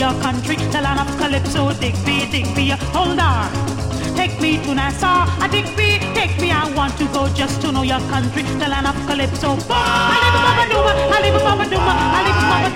your country, the land of Calypso. Digby, hold on. Take me to Nassau, Digby, take me. I want to go just to know your country, the land of Calypso. Alibaba Duma, Alibaba Duma, Alibaba